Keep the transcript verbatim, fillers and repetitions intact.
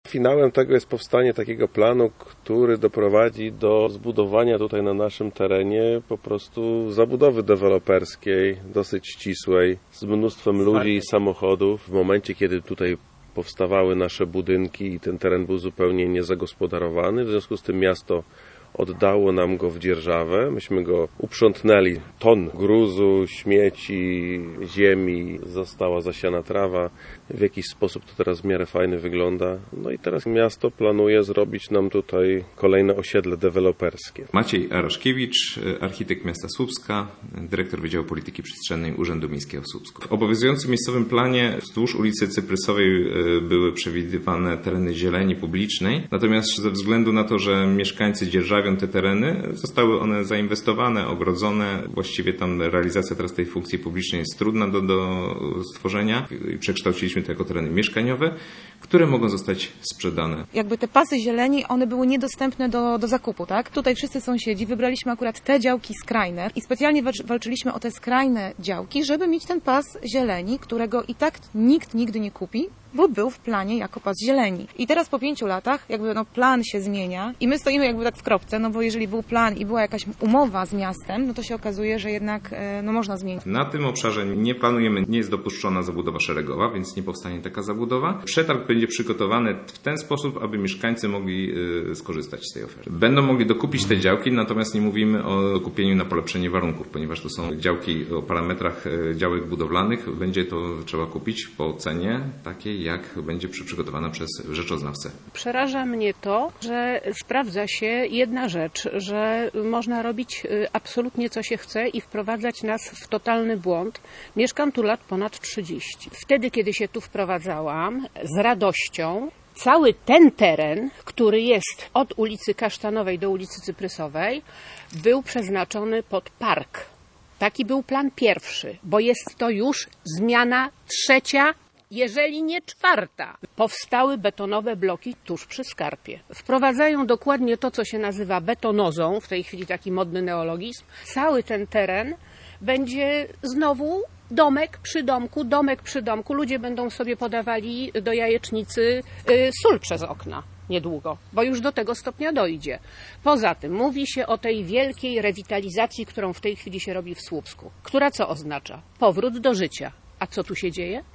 Finałem tego jest powstanie takiego planu, który doprowadzi do zbudowania tutaj na naszym terenie po prostu zabudowy deweloperskiej, dosyć ścisłej, z mnóstwem ludzi i samochodów. W momencie, kiedy tutaj powstawały nasze budynki i ten teren był zupełnie niezagospodarowany, w związku z tym miasto oddało nam go w dzierżawę. Myśmy go uprzątnęli. Ton gruzu, śmieci, ziemi, została zasiana trawa. W jakiś sposób to teraz w miarę fajnie wygląda. No i teraz miasto planuje zrobić nam tutaj kolejne osiedle deweloperskie. Maciej Araszkiewicz, architekt miasta Słupska, dyrektor Wydziału Polityki Przestrzennej Urzędu Miejskiego w Słupsku. W obowiązującym miejscowym planie wzdłuż ulicy Cyprysowej były przewidywane tereny zieleni publicznej. Natomiast ze względu na to, że mieszkańcy dzierżawią te tereny, zostały one zainwestowane, ogrodzone. Właściwie tam realizacja teraz tej funkcji publicznej jest trudna do, do stworzenia i przekształciliśmy to jako tereny mieszkaniowe, które mogą zostać sprzedane. Jakby te pasy zieleni, one były niedostępne do, do zakupu, tak? Tutaj wszyscy sąsiedzi wybraliśmy akurat te działki skrajne i specjalnie walczyliśmy o te skrajne działki, żeby mieć ten pas zieleni, którego i tak nikt nigdy nie kupi, bo był w planie jako pas zieleni. I teraz po pięciu latach jakby no plan się zmienia i my stoimy jakby tak w kropce, no bo jeżeli był plan i była jakaś umowa z miastem, no to się okazuje, że jednak no można zmienić. Na tym obszarze nie planujemy, nie jest dopuszczona zabudowa szeregowa, więc nie powstanie taka zabudowa. Przetarg będzie przygotowany w ten sposób, aby mieszkańcy mogli skorzystać z tej oferty. Będą mogli dokupić te działki, natomiast nie mówimy o kupieniu na polepszenie warunków, ponieważ to są działki o parametrach działek budowlanych. Będzie to trzeba kupić po cenie takiej, jak będzie przygotowana przez rzeczoznawcę. Przeraża mnie to, że sprawdza się jedna rzecz, że można robić absolutnie co się chce i wprowadzać nas w totalny błąd. Mieszkam tu lat ponad trzydzieści. Wtedy, kiedy się tu wprowadzałam, z radością cały ten teren, który jest od ulicy Kasztanowej do ulicy Cyprysowej, był przeznaczony pod park. Taki był plan pierwszy, bo jest to już zmiana trzecia, jeżeli nie czwarta. Powstały betonowe bloki tuż przy skarpie. Wprowadzają dokładnie to, co się nazywa betonozą, w tej chwili taki modny neologizm. Cały ten teren będzie znowu domek przy domku, domek przy domku. Ludzie będą sobie podawali do jajecznicy sól przez okna niedługo, bo już do tego stopnia dojdzie. Poza tym mówi się o tej wielkiej rewitalizacji, którą w tej chwili się robi w Słupsku. Która co oznacza? Powrót do życia. A co tu się dzieje?